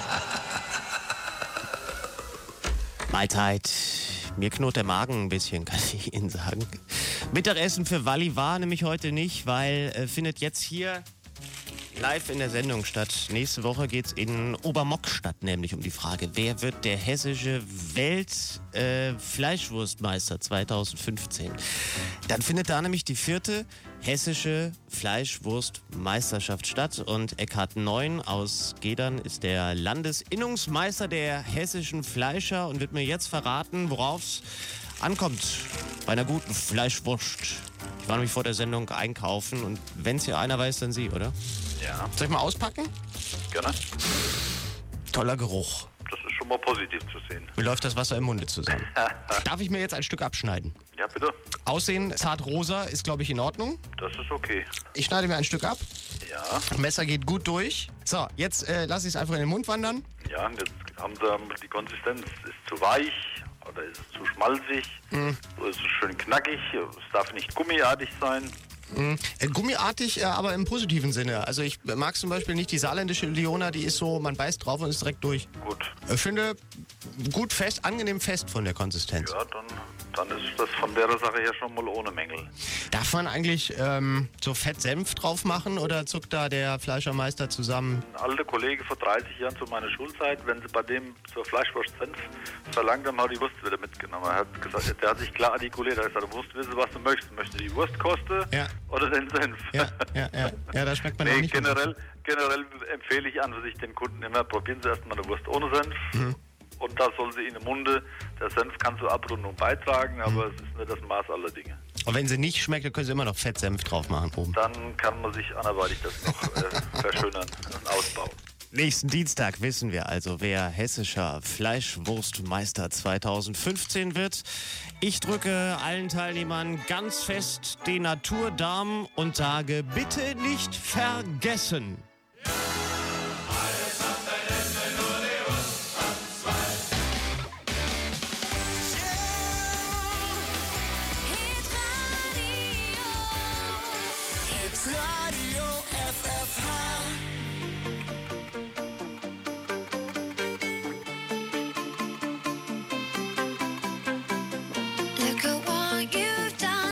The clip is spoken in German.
Mahlzeit. Mir knurrt der Magen ein bisschen, kann ich Ihnen sagen. Mittagessen für Walli war nämlich heute nicht, weil findet jetzt hier live in der Sendung statt. Nächste Woche geht's in Obermockstadt nämlich um die Frage, wer wird der hessische Fleischwurstmeister 2015? Dann findet da nämlich die 4. hessische Fleischwurstmeisterschaft statt und Eckhard Neun aus Gedern ist der Landesinnungsmeister der hessischen Fleischer und wird mir jetzt verraten, worauf es ankommt bei einer guten Fleischwurst. Ich war nämlich vor der Sendung einkaufen und wenn es hier einer weiß, dann Sie, oder? Ja. Soll ich mal auspacken? Gerne. Toller Geruch. Das ist schon mal positiv zu sehen. Mir läuft das Wasser im Munde zusammen. Darf ich mir jetzt ein Stück abschneiden? Ja, bitte. Aussehen zart-rosa ist, glaube ich, in Ordnung. Das ist okay. Ich schneide mir ein Stück ab. Ja. Messer geht gut durch. So, jetzt lasse ich es einfach in den Mund wandern. Ja, und jetzt haben Sie die Konsistenz. Ist zu weich oder ist es zu schmalzig? So ist es schön knackig. Es darf nicht gummiartig sein. Gummiartig, aber im positiven Sinne. Also ich mag zum Beispiel nicht die saarländische Liona, die ist so, man beißt drauf und ist direkt durch. Gut. Ich finde gut fest, angenehm fest von der Konsistenz. Ja, dann ist das von der Sache her schon mal ohne Mängel. Darf man eigentlich so Fett-Senf drauf machen oder zuckt da der Fleischermeister zusammen? Ein alter Kollege vor 30 Jahren zu meiner Schulzeit, wenn sie bei dem zur Fleischwurst Senf verlangt haben, hat die Wurst wieder mitgenommen. Er hat gesagt, der hat sich klar artikuliert. Er hat gesagt, du musst wissen, was du möchtest. Möchtest du die Wurstkoste oder den Senf? Ja, da schmeckt man auch nicht. Generell empfehle ich an sich den Kunden immer, probieren Sie erstmal eine Wurst ohne Senf. Und da soll sie in den Munde, der Senf kann zur Abrundung beitragen, aber es ist nicht das Maß aller Dinge. Und wenn sie nicht schmeckt, dann können Sie immer noch Fettsenf drauf machen oben. Dann kann man sich anderweitig das noch verschönern und ausbauen. Nächsten Dienstag wissen wir also, wer hessischer Fleischwurstmeister 2015 wird. Ich drücke allen Teilnehmern ganz fest den Naturdarm und sage, bitte nicht vergessen. Radio FFH